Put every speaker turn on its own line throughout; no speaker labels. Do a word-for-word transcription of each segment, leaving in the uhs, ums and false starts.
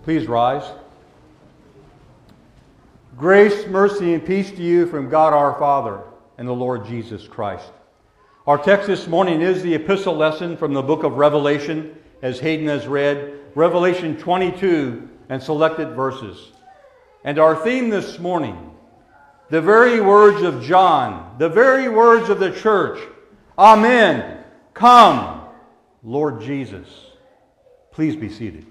Please rise. Grace, mercy, and peace to you from God our Father and the Lord Jesus Christ. Our text this morning is the epistle lesson from the book of Revelation, as Hayden has read, Revelation twenty-two and selected verses. And our theme this morning, the very words of John, the very words of the church, Amen, come, Lord Jesus. Please be seated.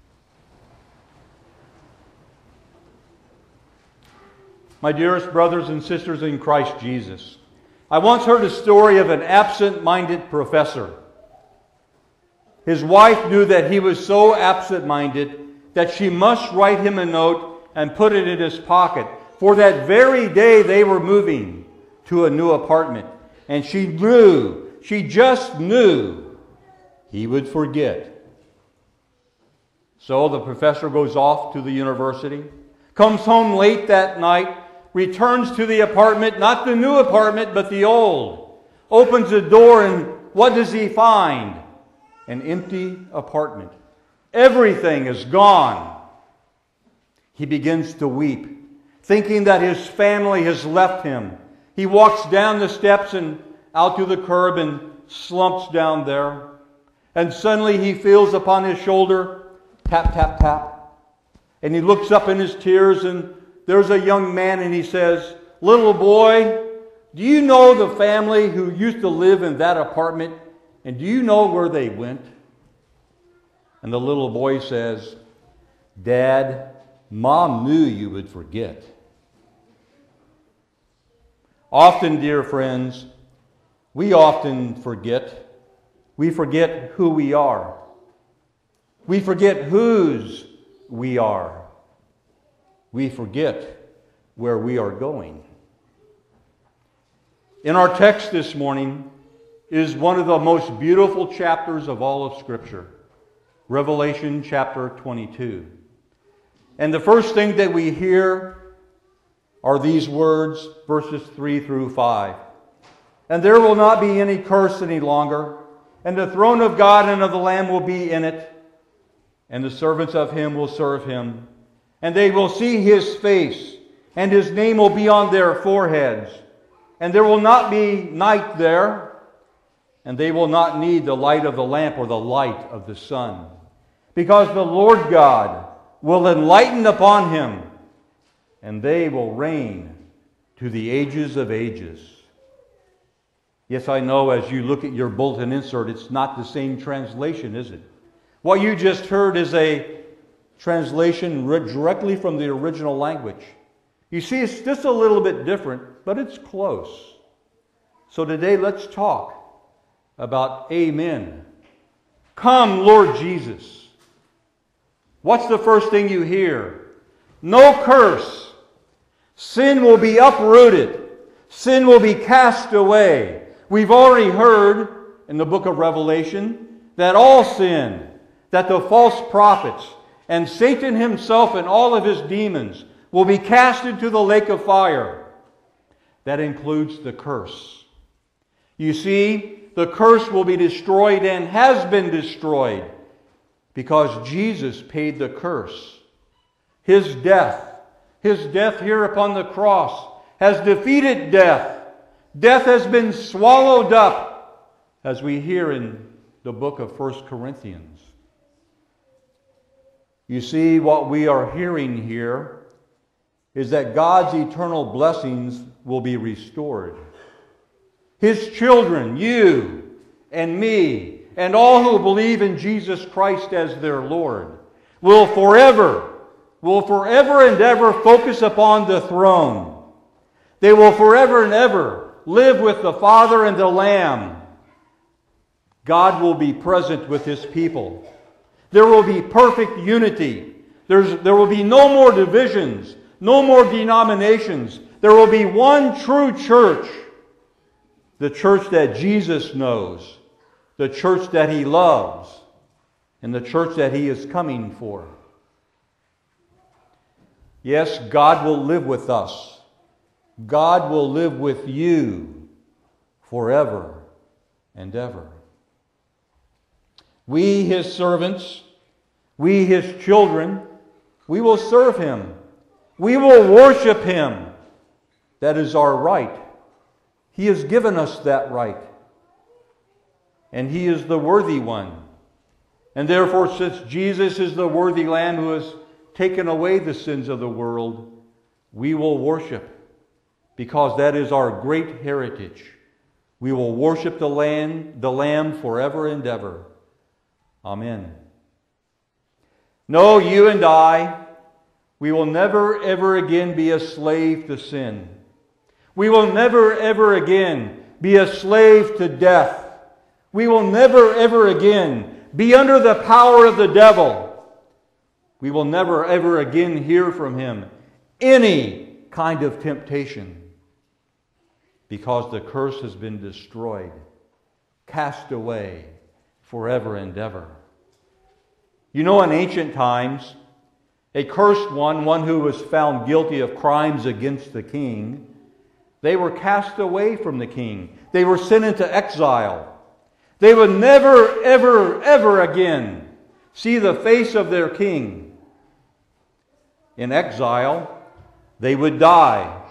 My dearest brothers and sisters in Christ Jesus, I once heard a story of an absent-minded professor. His wife knew that he was so absent-minded that she must write him a note and put it in his pocket, for that very day they were moving to a new apartment. And she knew, she just knew, he would forget. So the professor goes off to the university, comes home late that night, returns to the apartment, not the new apartment, but the old. Opens the door, and what does he find? An empty apartment. Everything is gone. He begins to weep, thinking that his family has left him. He walks down the steps and out to the curb and slumps down there. And suddenly he feels upon his shoulder, tap, tap, tap. And he looks up in his tears, and there's a young man, and he says, "Little boy, do you know the family who used to live in that apartment? And do you know where they went?" And the little boy says, "Dad, Mom knew you would forget." Often, dear friends, we often forget. We forget who we are. We forget whose we are. We forget where we are going. In our text this morning is one of the most beautiful chapters of all of Scripture, Revelation chapter twenty-two. And the first thing that we hear are these words, verses three through five. "And there will not be any curse any longer, and the throne of God and of the Lamb will be in it, and the servants of him will serve him. And they will see his face, and his name will be on their foreheads. And there will not be night there, and they will not need the light of the lamp or the light of the sun, because the Lord God will enlighten upon him, and they will reign to the ages of ages." Yes, I know as you look at your bulletin insert, it's not the same translation, is it? What you just heard is a translation directly from the original language. You see, it's just a little bit different, but it's close. So today, let's talk about Amen. Come, Lord Jesus. What's the first thing you hear? No curse. Sin will be uprooted. Sin will be cast away. We've already heard in the book of Revelation that all sin, that the false prophets, and Satan himself and all of his demons will be cast into the lake of fire. That includes the curse. You see, the curse will be destroyed and has been destroyed because Jesus paid the curse. His death, His death here upon the cross has defeated death. Death has been swallowed up, as we hear in the book of First Corinthians. You see, what we are hearing here is that God's eternal blessings will be restored. His children, you and me, and all who believe in Jesus Christ as their Lord, will forever, will forever and ever focus upon the throne. They will forever and ever live with the Father and the Lamb. God will be present with His people. There will be perfect unity. There's, there will be no more divisions, no more denominations. There will be one true church, the church that Jesus knows, the church that He loves, and the church that He is coming for. Yes, God will live with us. God will live with you forever and ever. We, His servants, we, His children, We will serve Him. We will worship Him. That is our right. He has given us that right. And He is the worthy one. And therefore, since Jesus is the worthy Lamb who has taken away the sins of the world, we will worship, because that is our great heritage. We will worship the Lamb, the Lamb forever and ever. Amen. No, you and I, we will never ever again be a slave to sin. We will never ever again be a slave to death. We will never ever again be under the power of the devil. We will never ever again hear from him any kind of temptation, because the curse has been destroyed, cast away forever and ever. You know, in ancient times, a cursed one, one who was found guilty of crimes against the king, they were cast away from the king. They were sent into exile. They would never, ever, ever again see the face of their king. In exile, they would die.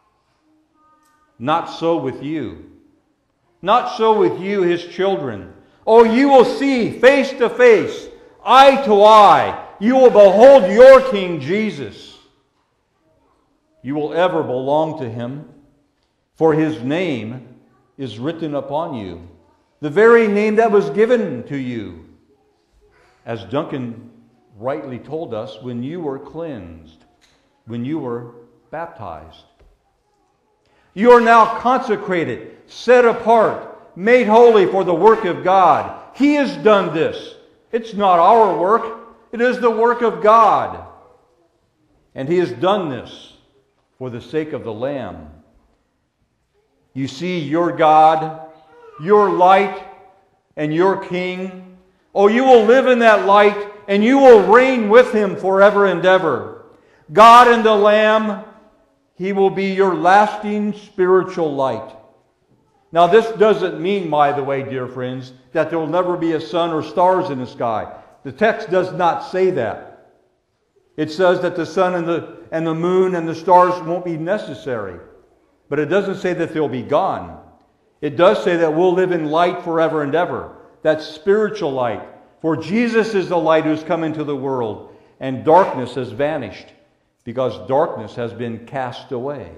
Not so with you. Not so with you, His children. Oh, you will see face to face, eye to eye. You will behold your King Jesus. You will ever belong to Him, for His name is written upon you. The very name that was given to you, as Duncan rightly told us, when you were cleansed, when you were baptized. You are now consecrated, set apart, made holy for the work of God. He has done this. It's not our work. It is the work of God. And He has done this for the sake of the Lamb. You see, your God, your light, and your King, oh, you will live in that light, and you will reign with Him forever and ever. God and the Lamb, He will be your lasting spiritual light. Now, this doesn't mean, by the way, dear friends, that there will never be a sun or stars in the sky. The text does not say that. It says that the sun and the, and the moon and the stars won't be necessary. But it doesn't say that they'll be gone. It does say that we'll live in light forever and ever. That's spiritual light. For Jesus is the light who's come into the world, and darkness has vanished, because darkness has been cast away.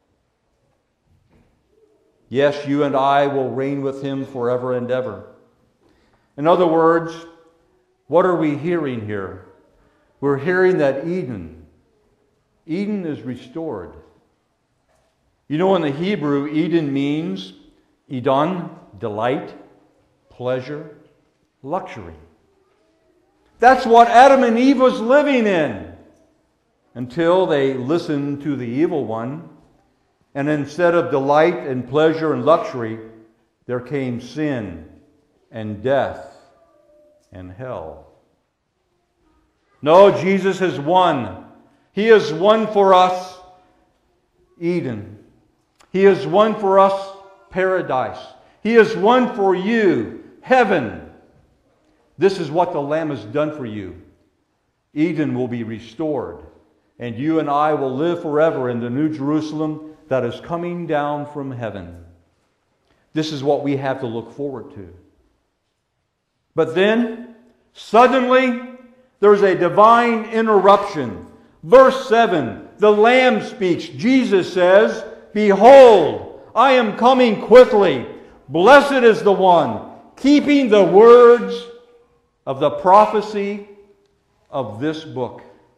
Yes, you and I will reign with Him forever and ever. In other words, what are we hearing here? We're hearing that Eden, Eden is restored. You know, in the Hebrew, Eden means Edon, delight, pleasure, luxury. That's what Adam and Eve was living in until they listened to the evil one. And instead of delight and pleasure and luxury, there came sin and death and hell. No, Jesus has won. He has won for us Eden. He has won for us paradise. He has won for you heaven. This is what the Lamb has done for you. Eden will be restored, and you and I will live forever in the New Jerusalem that is coming down from heaven. This is what we have to look forward to. But then, suddenly, there's a divine interruption. Verse seven, the Lamb speaks. Jesus says, "Behold, I am coming quickly. Blessed is the one keeping the words of the prophecy of this book."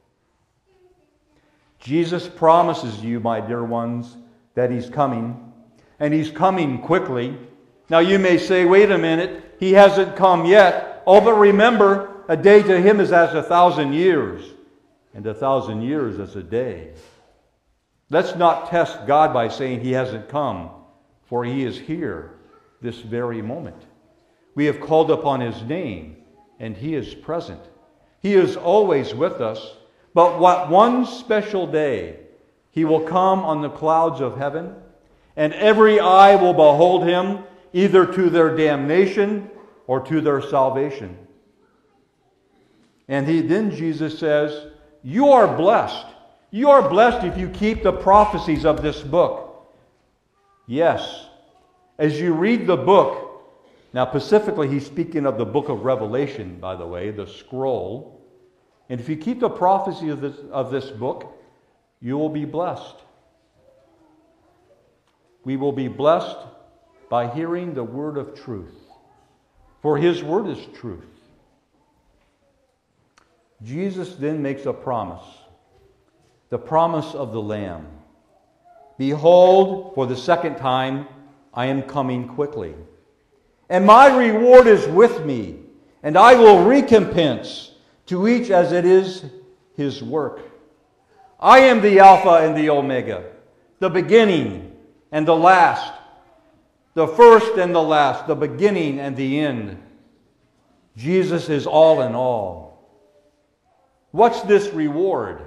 Jesus promises you, my dear ones, that He's coming, and He's coming quickly. Now you may say, wait a minute, He hasn't come yet. Oh, but remember, a day to Him is as a thousand years, and a thousand years as a day. Let's not test God by saying He hasn't come, for He is here this very moment. We have called upon His name, and He is present. He is always with us. But what one special day, He will come on the clouds of heaven, and every eye will behold Him, either to their damnation or to their salvation. And he, then Jesus says, You are blessed. You are blessed if you keep the prophecies of this book. Yes, as you read the book, now specifically he's speaking of the book of Revelation, by the way, the scroll. And if you keep the prophecy of this, of this book, you will be blessed. We will be blessed by hearing the word of truth. For his word is truth. Jesus then makes a promise. The promise of the Lamb. Behold, for the second time, I am coming quickly. And my reward is with me, and I will recompense to each as it is his work. I am the Alpha and the Omega, the beginning and the last, the first and the last, the beginning and the end. Jesus is all in all. What's this reward?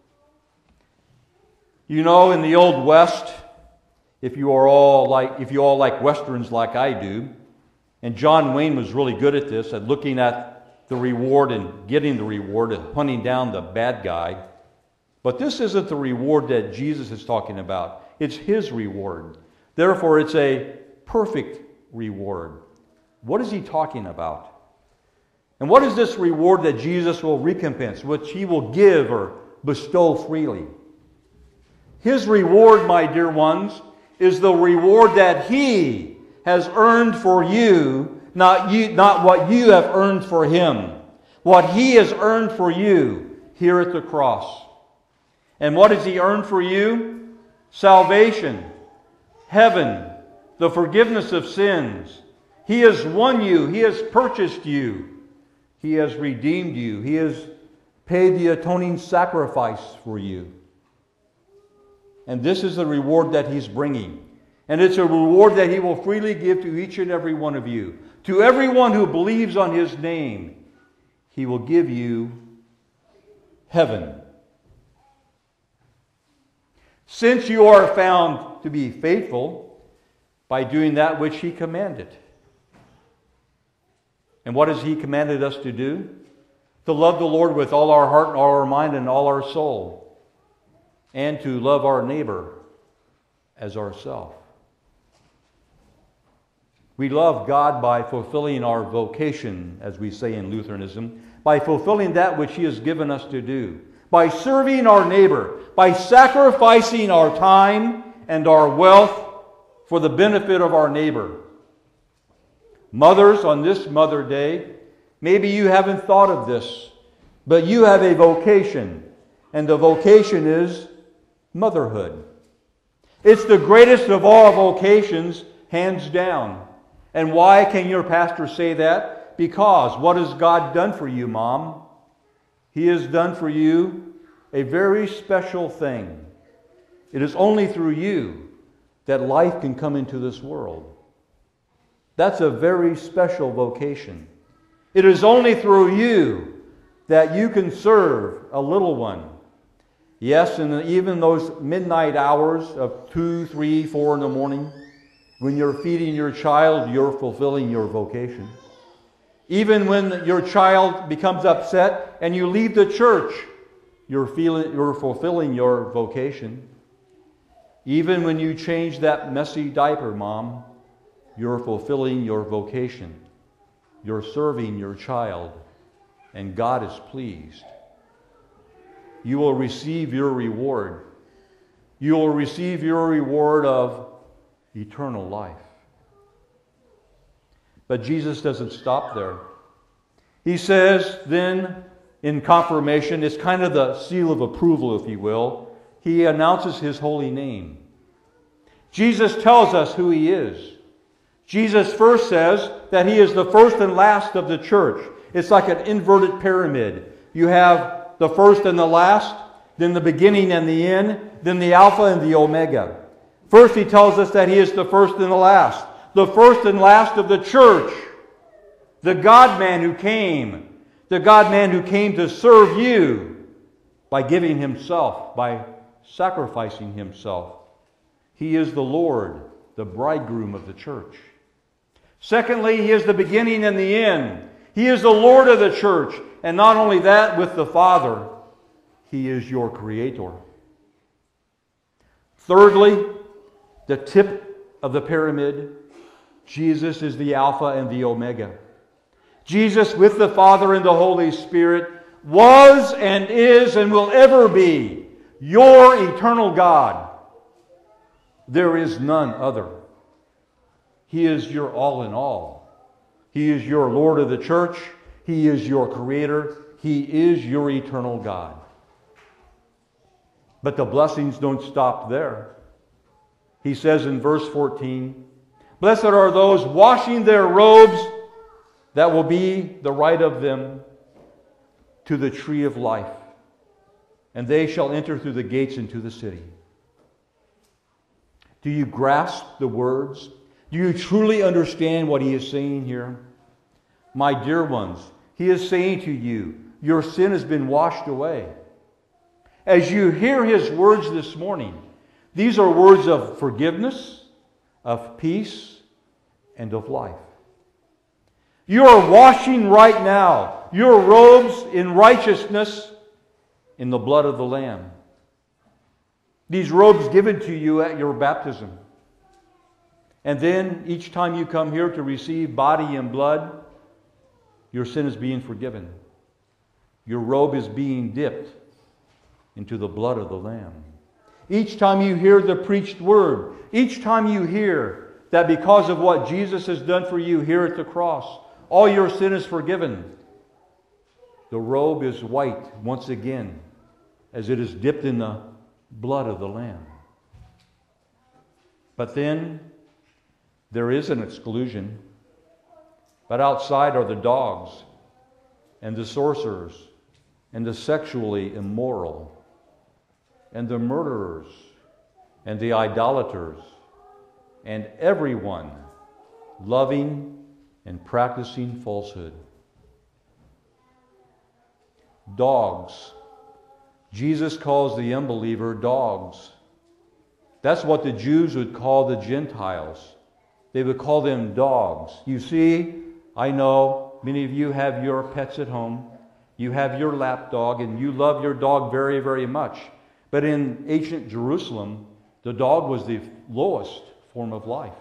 You know, in the Old West, if you are all like, if you all like Westerns like I do, and John Wayne was really good at this, at looking at the reward and getting the reward and hunting down the bad guy. But this isn't the reward that Jesus is talking about. It's his reward. Therefore, it's a perfect reward. What is he talking about? And what is this reward that Jesus will recompense, which he will give or bestow freely? His reward, my dear ones, is the reward that he has earned for you, not you, not what you have earned for him. What he has earned for you here at the cross. And what has he earned for you? Salvation, heaven, the forgiveness of sins. He has won you. He has purchased you. He has redeemed you. He has paid the atoning sacrifice for you. And this is the reward that he's bringing. And it's a reward that he will freely give to each and every one of you. To everyone who believes on his name, he will give you heaven. Since you are found to be faithful by doing that which he commanded. And what has he commanded us to do? To love the Lord with all our heart, and all our mind, and all our soul. And to love our neighbor as ourselves. We love God by fulfilling our vocation, as we say in Lutheranism, by fulfilling that which he has given us to do, by serving our neighbor, by sacrificing our time and our wealth for the benefit of our neighbor. Mothers, on this Mother Day, maybe you haven't thought of this, but you have a vocation, and the vocation is motherhood. It's the greatest of all vocations, hands down. And why can your pastor say that? Because what has God done for you, Mom? He has done for you a very special thing. It is only through you that life can come into this world. That's a very special vocation. It is only through you that you can serve a little one. Yes, and even those midnight hours of two, three, four in the morning, when you're feeding your child, you're fulfilling your vocation. Even when your child becomes upset and you leave the church, you're, feeling, you're fulfilling your vocation. Even when you change that messy diaper, Mom, you're fulfilling your vocation. You're serving your child, and God is pleased. You will receive your reward. You will receive your reward of eternal life. But Jesus doesn't stop there. He says then, in confirmation, it's kind of the seal of approval, if you will. He announces his holy name. Jesus tells us who he is. Jesus first says that he is the first and last of the church. It's like an inverted pyramid. You have the first and the last, then the beginning and the end, then the Alpha and the Omega. First, he tells us that he is the first and the last. The first and last of the church. The God-man who came. The God-man who came to serve you by giving himself, by sacrificing himself. He is the Lord, the bridegroom of the church. Secondly, he is the beginning and the end. He is the Lord of the church. And not only that, with the Father. He is your Creator. Thirdly, the tip of the pyramid, Jesus is the Alpha and the Omega. Jesus, with the Father and the Holy Spirit, was and is and will ever be your eternal God. There is none other. He is your all in all. He is your Lord of the church. He is your Creator. He is your eternal God. But the blessings don't stop there. He says in verse fourteen, "Blessed are those washing their robes, that will be the right of them to the tree of life, and they shall enter through the gates into the city." Do you grasp the words? Do you truly understand what he is saying here? My dear ones, he is saying to you, your sin has been washed away. As you hear his words this morning, these are words of forgiveness, of peace, and of life. You are washing right now your robes in righteousness in the blood of the Lamb. These robes given to you at your baptism. And then each time you come here to receive body and blood, your sin is being forgiven. Your robe is being dipped into the blood of the Lamb. Each time you hear the preached word, each time you hear that because of what Jesus has done for you here at the cross, all your sin is forgiven, the robe is white once again as it is dipped in the blood of the Lamb. But then there is an exclusion. But outside are the dogs and the sorcerers and the sexually immoral and the murderers and the idolaters and everyone loving and practicing falsehood. Dogs. Jesus calls the unbeliever dogs. That's what the Jews would call the Gentiles. They would call them dogs. You see, I know many of you have your pets at home. You have your lap dog, and you love your dog very, very much. But in ancient Jerusalem, the dog was the lowest form of life.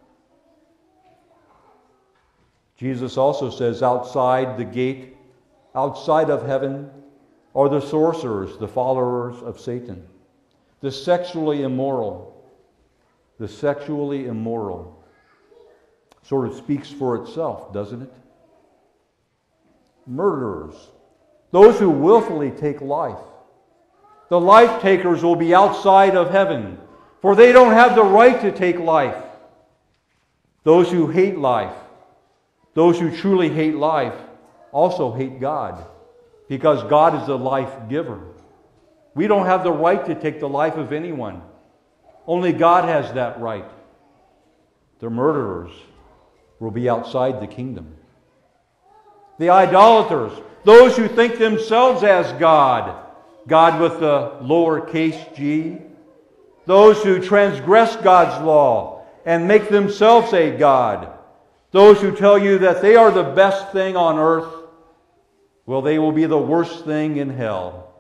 Jesus also says outside the gate, outside of heaven, are the sorcerers, the followers of Satan, the sexually immoral. The sexually immoral sort of speaks for itself, doesn't it? Murderers, those who willfully take life. The life takers will be outside of heaven, for they don't have the right to take life. Those who hate life, those who truly hate life, also hate God, because God is the life giver. We don't have the right to take the life of anyone. Only God has that right. The murderers will be outside the kingdom. The idolaters, those who think themselves as God, God with the lowercase g, those who transgress God's law and make themselves a God, those who tell you that they are the best thing on earth, well, they will be the worst thing in hell.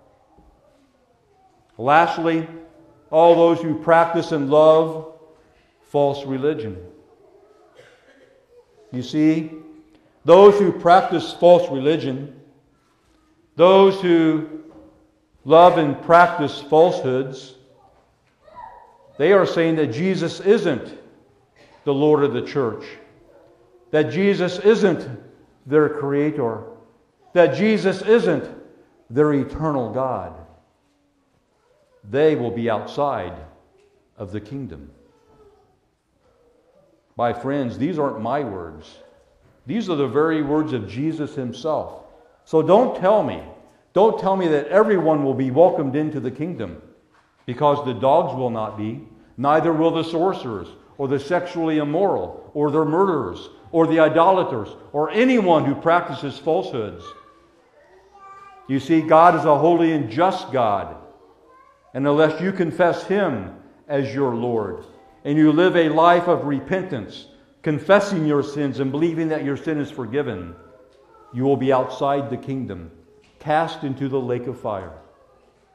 Lastly, all those who practice and love false religion. You see, those who practice false religion, those who love and practice falsehoods, they are saying that Jesus isn't the Lord of the church, that Jesus isn't their Creator, that Jesus isn't their eternal God. They will be outside of the kingdom. My friends, these aren't my words. These are the very words of Jesus himself. So don't tell me, don't tell me that everyone will be welcomed into the kingdom, because the dogs will not be, neither will the sorcerers, or the sexually immoral, or the murderers, or the idolaters, or anyone who practices falsehoods. You see, God is a holy and just God. And unless you confess Him as your Lord, and you live a life of repentance, confessing your sins and believing that your sin is forgiven, you will be outside the kingdom, cast into the lake of fire.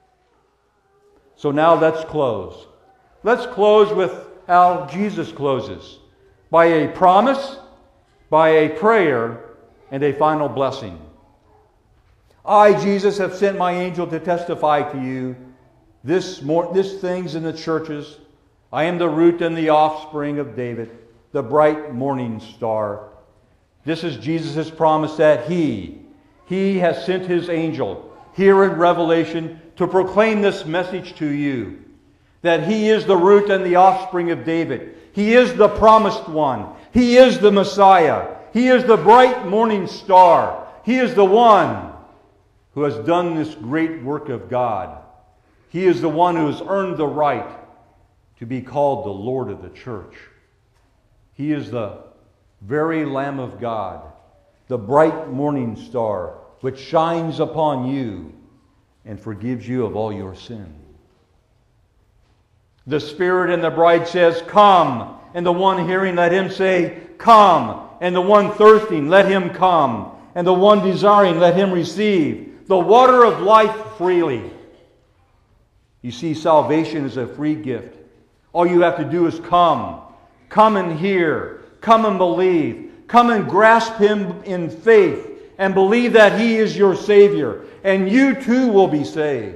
So now let's close. Let's close with how Jesus closes. By a promise, by a prayer, and a final blessing. I, Jesus, have sent my angel to testify to you this, more, this things in the churches. I am the root and the offspring of David, the bright morning star. This is Jesus' promise that He, He has sent His angel here in Revelation to proclaim this message to you. That He is the root and the offspring of David. He is the promised one. He is the Messiah. He is the bright morning star. He is the one who has done this great work of God. He is the one who has earned the right to be called the Lord of the church. He is the very Lamb of God, the bright morning star, which shines upon you and forgives you of all your sin. The Spirit and the bride says, "Come." And the one hearing, let him say, "Come." And the one thirsting, let him come. And the one desiring, let him receive the water of life freely. You see, salvation is a free gift. All you have to do is come. Come and hear. Come and believe. Come and grasp Him in faith and believe that He is your Savior. And you too will be saved.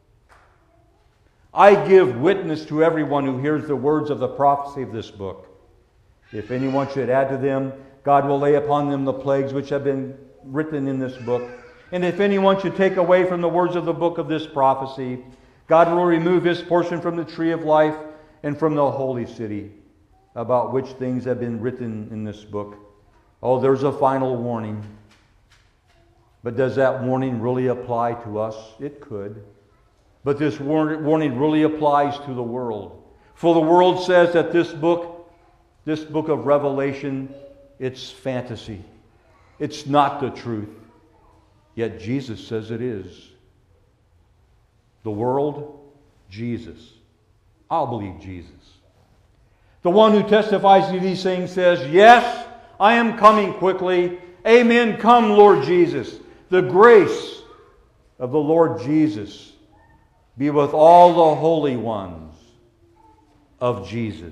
I give witness to everyone who hears the words of the prophecy of this book. If anyone should add to them, God will lay upon them the plagues which have been written in this book. And if anyone should take away from the words of the book of this prophecy, God will remove his portion from the tree of life and from the holy city, about which things have been written in this book. Oh, there's a final warning. But does that warning really apply to us? It could. But this warning really applies to the world. For the world says that this book, this book of Revelation, it's fantasy. It's not the truth. Yet Jesus says it is. The world, Jesus. I'll believe Jesus. The one who testifies to these things says, "Yes, I am coming quickly. Amen. Come, Lord Jesus." The grace of the Lord Jesus be with all the holy ones of Jesus.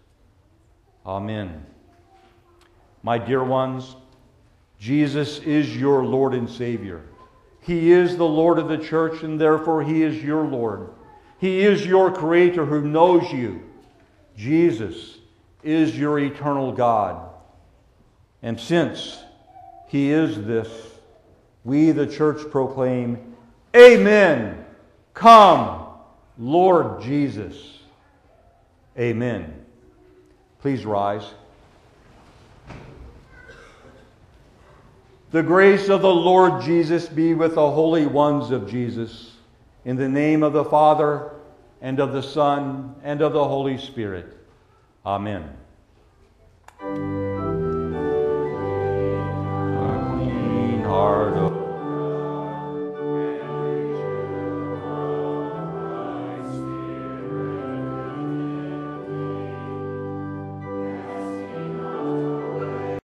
Amen. My dear ones, Jesus is your Lord and Savior. He is the Lord of the church, and therefore He is your Lord. He is your Creator who knows you. Jesus is your eternal God. And since He is this, we, the church, proclaim, "Amen. Come, Lord Jesus." Amen. Please rise. The grace of the Lord Jesus be with the holy ones of Jesus. In the name of the Father, and of the Son, and of the Holy Spirit. Amen.